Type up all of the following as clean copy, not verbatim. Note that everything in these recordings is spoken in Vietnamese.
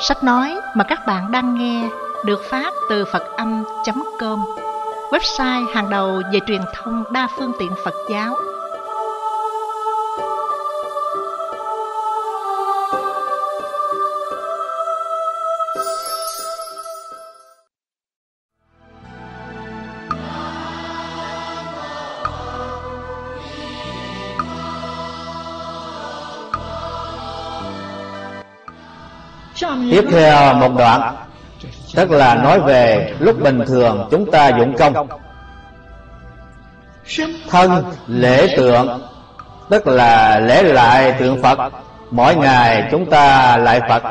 Sách nói mà các bạn đang nghe được phát từ Phật-âm.com, website hàng đầu về truyền thông đa phương tiện Phật giáo. Tiếp theo một đoạn, tức là nói về lúc bình thường chúng ta dụng công. Thân lễ tượng, tức là lễ lại tượng Phật. Mỗi ngày chúng ta lại Phật.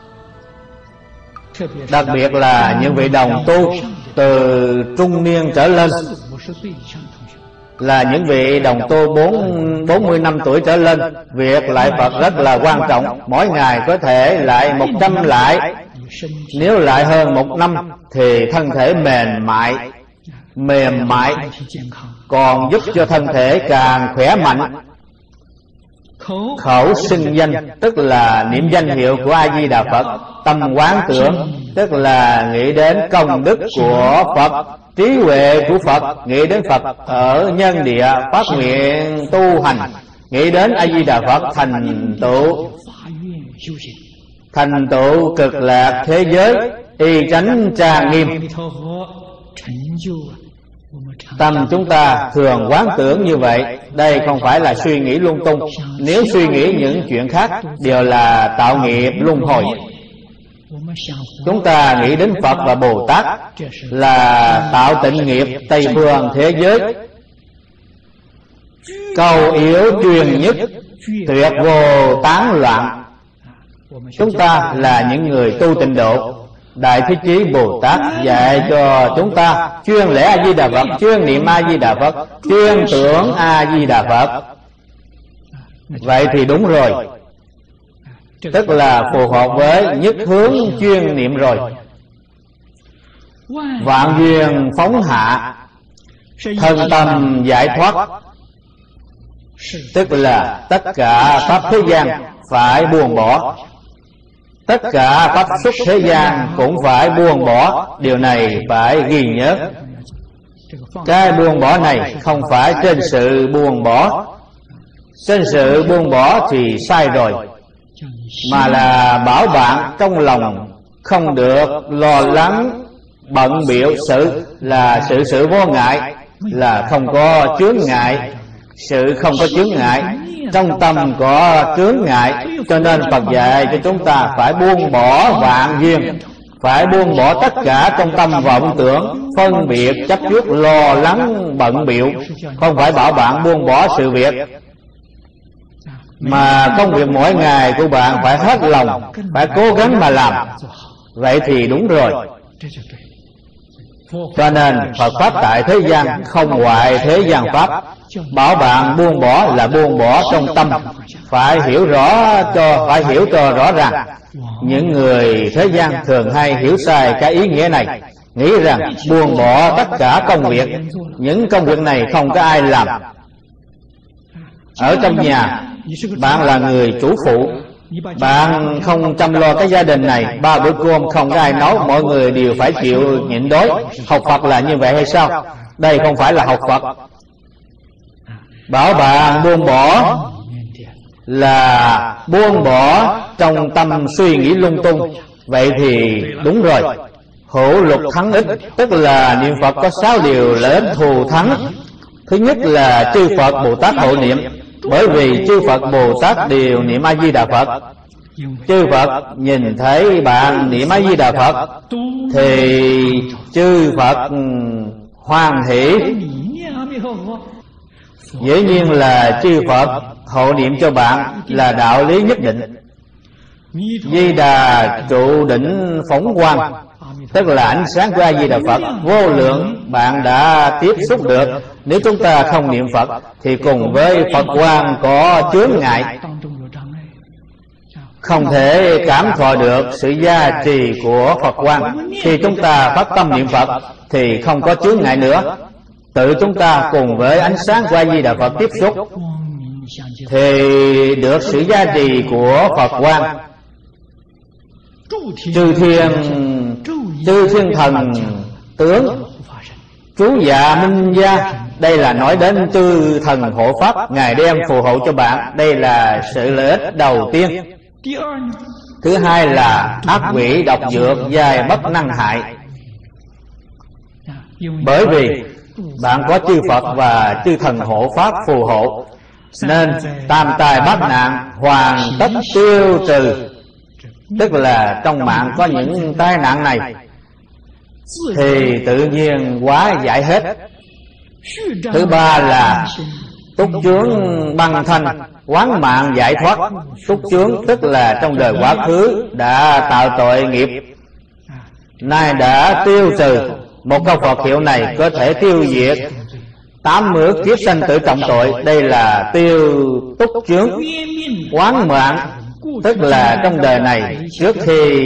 Đặc biệt là những vị đồng tu từ trung niên trở lên, là những vị đồng tu 40 năm tuổi trở lên, việc lại Phật rất là quan trọng. Mỗi ngày có thể lại 100 lại. Nếu lại hơn 1 năm thì thân thể mềm mại, còn giúp cho thân thể càng khỏe mạnh. Khẩu xưng danh, tức là niệm danh hiệu của A Di Đà Phật. Tâm quán tưởng, tức là nghĩ đến công đức của Phật, trí huệ của Phật, nghĩ đến Phật ở nhân địa, phát nguyện tu hành, nghĩ đến A Di Đà Phật thành tựu cực lạc thế giới, y chánh trang nghiêm. Tâm chúng ta thường quán tưởng như vậy. Đây không phải là suy nghĩ lung tung. Nếu suy nghĩ những chuyện khác đều là tạo nghiệp luân hồi. Chúng ta nghĩ đến Phật và Bồ Tát là tạo tịnh nghiệp Tây phương thế giới. Cầu yếu truyền nhất, tuyệt vô tán loạn. Chúng ta là những người tu tịnh độ. Đại Thế Chí Bồ Tát dạy cho chúng ta chuyên lễ A Di Đà Phật, chuyên niệm A Di Đà Phật, chuyên tưởng A Di Đà Phật. Vậy thì đúng rồi, tức là phù hợp với nhất hướng chuyên niệm rồi. Vạn duyên phóng hạ, thân tâm giải thoát, tức là tất cả pháp thế gian phải buông bỏ. Tất cả pháp xuất thế gian cũng phải buông bỏ. Điều này phải ghi nhớ. Cái buông bỏ này không phải trên sự buông bỏ. Trên sự buông bỏ thì sai rồi, mà là bảo bạn trong lòng không được lo lắng bận bịu. Là sự vô ngại, là không có chướng ngại. Sự không có chướng ngại, trong tâm có chướng ngại. Cho nên Phật dạy cho chúng ta phải buông bỏ vạn duyên, phải buông bỏ tất cả trong tâm vọng tưởng, phân biệt, chấp trước, lo lắng, bận bịu. Không phải bảo bạn buông bỏ sự việc, mà công việc mỗi ngày của bạn phải hết lòng, phải cố gắng mà làm. Vậy thì đúng rồi. Cho nên Phật Pháp tại thế gian không ngoại thế gian Pháp. Bảo bạn buông bỏ là buông bỏ trong tâm. Phải hiểu cho rõ ràng. Những người thế gian thường hay hiểu sai cái ý nghĩa này, nghĩ rằng buông bỏ tất cả công việc. Những công việc này không có ai làm. Ở trong nhà, bạn là người chủ phụ, bạn không chăm lo cái gia đình này, 3 bữa cơm không có ai nấu, mọi người đều phải chịu nhịn đói. Học Phật là như vậy hay sao? Đây không phải là học Phật. Bảo bạn buông bỏ là buông bỏ trong tâm suy nghĩ lung tung. Vậy thì đúng rồi. Hữu lục thắng ích, tức là niệm Phật có 6 điều lợi ích thù thắng. Thứ nhất là chư Phật Bồ Tát hộ niệm. Bởi vì chư Phật Bồ Tát đều niệm A Di Đà Phật. Chư Phật nhìn thấy bạn niệm A Di Đà Phật thì chư Phật hoan hỷ. Dĩ nhiên là chư Phật hộ niệm cho bạn là đạo lý nhất định. Di Đà trụ đỉnh phóng quang, tức là ánh sáng của A Di Đà Phật vô lượng bạn đã tiếp xúc được. Nếu chúng ta không niệm Phật thì cùng với Phật quang có chướng ngại, không thể cảm thọ được sự gia trì của Phật quang. Khi chúng ta phát tâm niệm Phật thì không có chướng ngại nữa. Tự chúng ta cùng với ánh sáng của A Di Đà Phật tiếp xúc thì được sự gia trì của Phật quang. chư thiên thần tướng, chú dạ minh gia. Đây là nói đến chư thần hộ pháp, Ngài đem phù hộ cho bạn. Đây là sự lợi ích đầu tiên. Thứ hai là ác quỷ độc dược dài bất năng hại. Bởi vì bạn có chư Phật và chư thần hộ pháp phù hộ, nên tam tai bát nạn hoàn tất tiêu trừ. Tức là trong mạng có những tai nạn này thì tự nhiên hóa giải hết. Thứ ba là túc chướng băng thanh, quán mạng giải thoát. Túc chướng tức là trong đời quá khứ đã tạo tội nghiệp, nay đã tiêu trừ. Một câu Phật hiệu này có thể tiêu diệt 80 kiếp sanh tử trọng tội. Đây là tiêu túc chướng. Quán mạng tức là trong đời này trước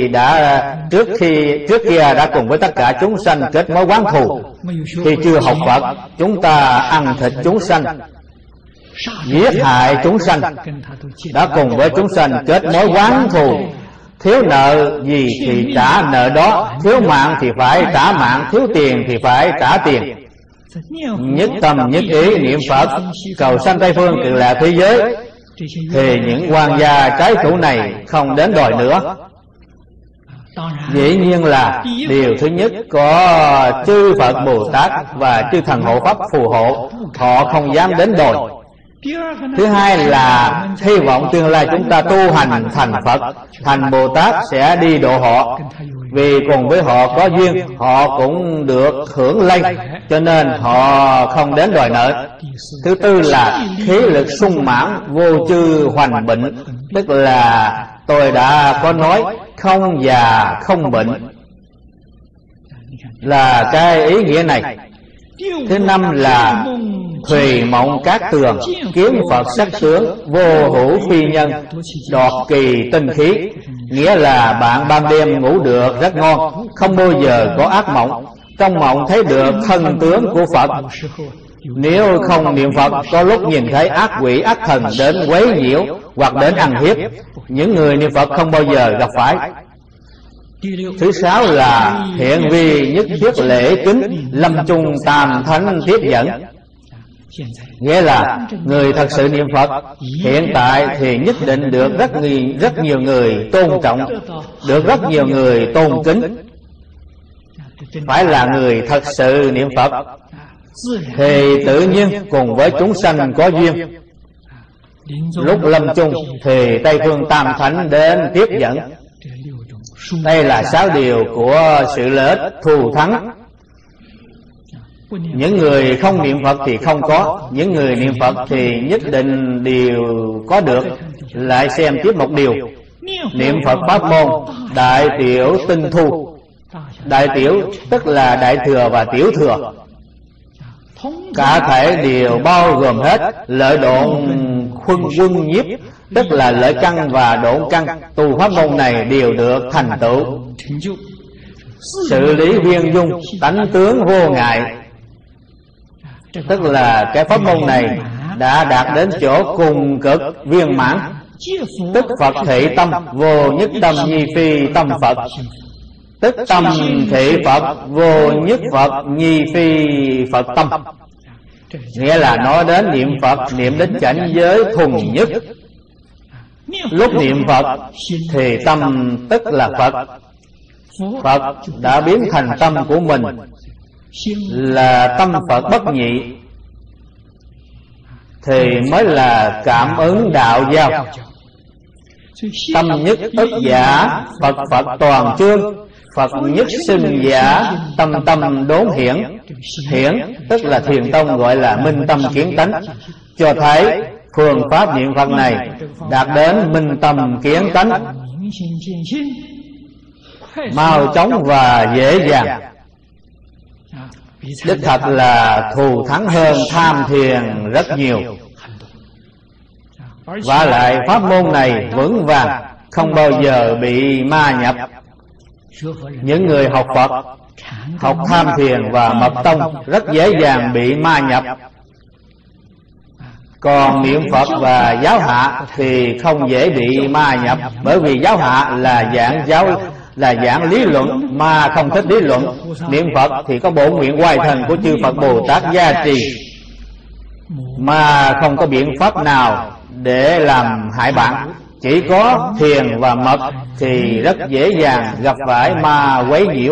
kia đã cùng với tất cả chúng sanh kết mối oán thù. Khi chưa học Phật, chúng ta ăn thịt chúng sanh, giết hại chúng sanh, đã cùng với chúng sanh kết mối oán thù. Thiếu nợ gì thì trả nợ đó, thiếu mạng thì phải trả mạng, thiếu tiền thì phải trả tiền. Nhất tâm nhất ý niệm Phật, cầu sanh Tây Phương Cực Lạc thế giới, thì những quan gia trái chủ này không đến đòi nữa. Dĩ nhiên là điều thứ nhất có chư Phật Bồ Tát và chư thần hộ pháp phù hộ, họ không dám đến đòi. Thứ hai là hy vọng tương lai chúng ta tu hành thành Phật, thành Bồ Tát sẽ đi độ họ. Vì cùng với họ có duyên, họ cũng được hưởng lây, cho nên họ không đến đòi nợ. Thứ tư là khí lực sung mãn, vô chư hoành bệnh. Tức là tôi đã có nói không già không bệnh, là cái ý nghĩa này. Thứ năm là thùy mộng cát tường, kiếm Phật sắc tướng, vô hữu phi nhân, đọt kỳ tinh khí. Nghĩa là bạn ban đêm ngủ được rất ngon, không bao giờ có ác mộng. Trong mộng thấy được thân tướng của Phật. Nếu không niệm Phật, có lúc nhìn thấy ác quỷ ác thần đến quấy nhiễu hoặc đến ăn hiếp. Những người niệm Phật không bao giờ gặp phải. Thứ sáu là hiện vi nhất thiết lễ kính, lâm chung tam thánh tiếp dẫn. Nghĩa là người thật sự niệm Phật hiện tại thì nhất định được rất nhiều người tôn trọng, được rất nhiều người tôn kính. Phải là người thật sự niệm Phật thì tự nhiên cùng với chúng sanh có duyên. Lúc lâm chung thì Tây Phương Tam Thánh đến tiếp dẫn. Đây là 6 điều của sự lợi ích thù thắng. Những người không niệm Phật thì không có, những người niệm Phật thì nhất định đều có được. Lại xem tiếp một điều. Niệm Phật pháp môn đại tiểu tinh thu. Đại tiểu tức là đại thừa và tiểu thừa, cả thể đều bao gồm hết. Lợi độn quân nhiếp tức là lợi căn và độn căn, tu pháp môn này đều được thành tựu. Xử lý viên dung, tánh tướng vô ngại, tức là cái pháp môn này đã đạt đến chỗ cùng cực viên mãn. Tức Phật thị tâm, vô nhất tâm nhi phi tâm Phật. Tức tâm thị Phật, vô nhất Phật nhi phi Phật tâm. Nghĩa là nói đến niệm Phật, niệm đến cảnh giới thuần nhất. Lúc niệm Phật thì tâm tức là Phật. Phật đã biến thành tâm của mình, là tâm Phật bất nhị, thì mới là cảm ứng đạo giao. Tâm nhất ức giả, Phật Phật toàn trương. Phật nhất sinh giả, tâm tâm đốn hiển. Hiển tức là Thiền Tông gọi là minh tâm kiến tánh, cho thấy phương pháp niệm Phật này đạt đến minh tâm kiến tánh, mau chóng và dễ dàng. Đích thật là thù thắng hơn tham thiền rất nhiều. Và lại pháp môn này vững vàng, không bao giờ bị ma nhập. Những người học Phật, học tham thiền và mật tông rất dễ dàng bị ma nhập. Còn niệm Phật và giáo hạ thì không dễ bị ma nhập, bởi vì giáo hạ là dạng là giảng lý luận mà không thích lý luận. Niệm Phật thì có bổn nguyện hoài thần của chư Phật Bồ Tát gia trì, mà không có biện pháp nào để làm hại bạn. Chỉ có thiền và mật thì rất dễ dàng gặp phải ma quấy nhiễu,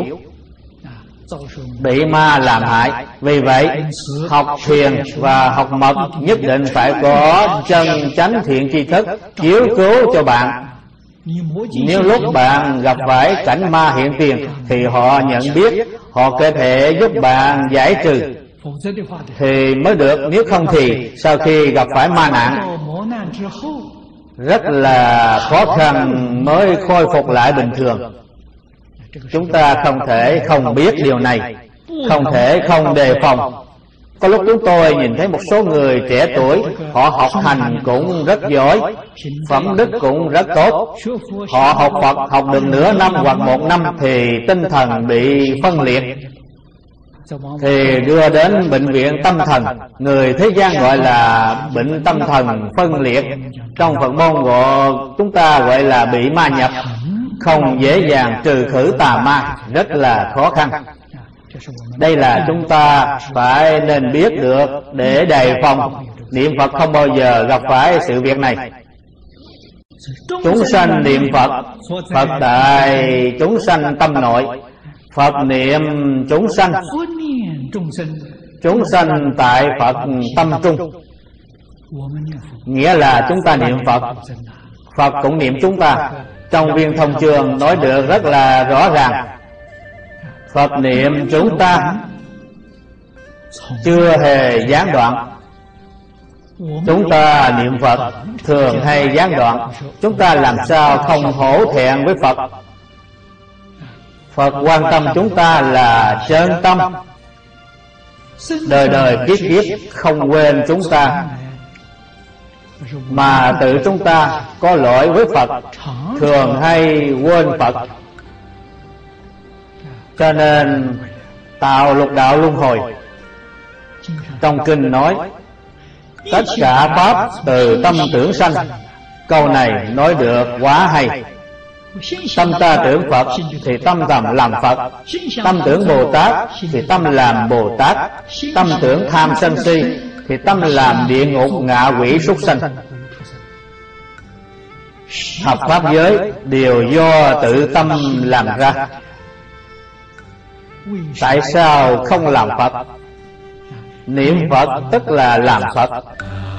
bị ma làm hại. Vì vậy học thiền và học mật nhất định phải có chân chánh thiện tri thức chiếu cố cho bạn. Nếu lúc bạn gặp phải cảnh ma hiện tiền thì họ nhận biết, họ có thể giúp bạn giải trừ thì mới được. Nếu không thì sau khi gặp phải ma nạn rất là khó khăn mới khôi phục lại bình thường. Chúng ta không thể không biết điều này, không thể không đề phòng. Có lúc chúng tôi nhìn thấy một số người trẻ tuổi, họ học hành cũng rất giỏi, phẩm đức cũng rất tốt. Họ học Phật học được nửa năm hoặc 1 năm thì tinh thần bị phân liệt, thì đưa đến bệnh viện tâm thần. Người thế gian gọi là bệnh tâm thần phân liệt, trong Phật môn gọi chúng ta gọi là bị ma nhập. Không dễ dàng trừ khử tà ma, rất là khó khăn. Đây là chúng ta phải nên biết được để đề phòng. Niệm Phật không bao giờ gặp phải sự việc này. Chúng sanh niệm Phật, Phật tại chúng sanh tâm nội. Phật niệm chúng sanh, chúng sanh tại Phật tâm trung. Nghĩa là chúng ta niệm Phật, Phật cũng niệm chúng ta. Trong Viên Thông Chương nói được rất là rõ ràng. Phật niệm chúng ta chưa hề gián đoạn. Chúng ta niệm Phật thường hay gián đoạn. Chúng ta làm sao không hổ thẹn với Phật? Phật quan tâm chúng ta là chân tâm, đời đời kiếp kiếp không quên chúng ta. Mà tự chúng ta có lỗi với Phật, thường hay quên Phật, cho nên tạo lục đạo luân hồi. Trong kinh nói tất cả pháp từ tâm tưởng sanh. Câu này nói được quá hay. Tâm ta tưởng Phật thì tâm làm Phật, tâm tưởng Bồ Tát thì tâm làm Bồ Tát, tâm tưởng tham sân si thì tâm làm địa ngục ngạ quỷ súc sanh. Học pháp giới đều do tự tâm làm ra. Tại sao không làm Phật? Niệm Phật tức là làm Phật.